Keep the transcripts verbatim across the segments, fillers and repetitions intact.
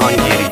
جهانگیری.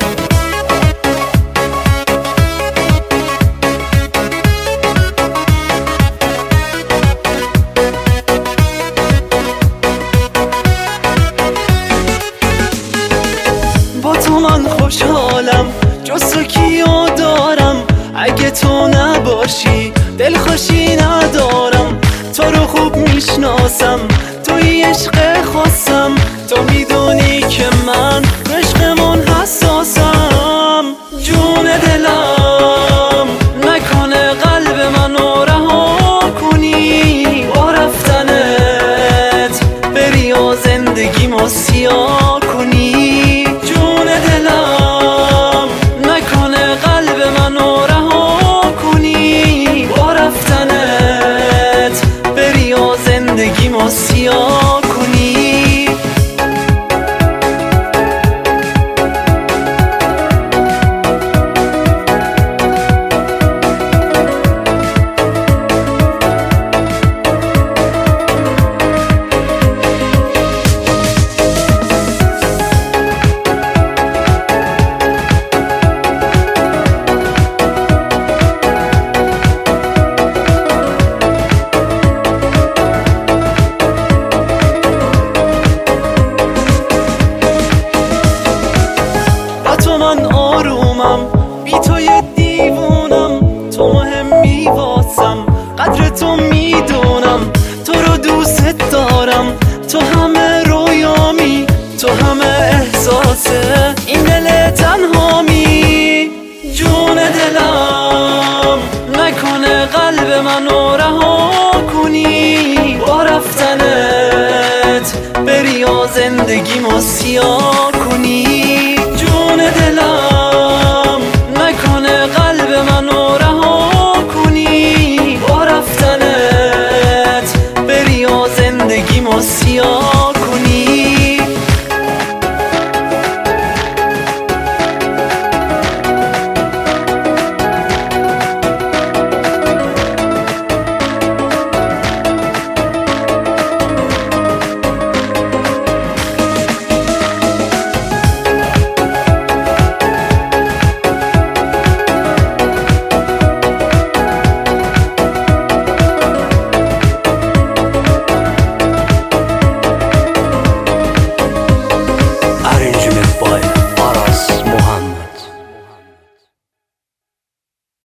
با تو من خوشحالم، جز تو کیو دارم؟ اگه تو نباشی دلخوشی ندارم. تو رو خوب میشناسم، توی عشق خواستم. تو میدونی که من عشقمون حساسم. جون دلم نکنه قلب منو رها کنی، با رفتنت بری و زندگیمو سیاه کنی. جون دلم نکنه قلب منو رها کنی، با رفتنت بری و زندگیمو سیاه کنی. تو من آرومم، بی تو یه دیوونم. تو مهمی واسم، قدر تو میدونم. تو رو دوست دارم، تو همه رویامی، تو همه احساسه این دل تنهامی. جون دلم نکنه قلب منو رها کنی، با رفتنت بری و زندگیمو سیاه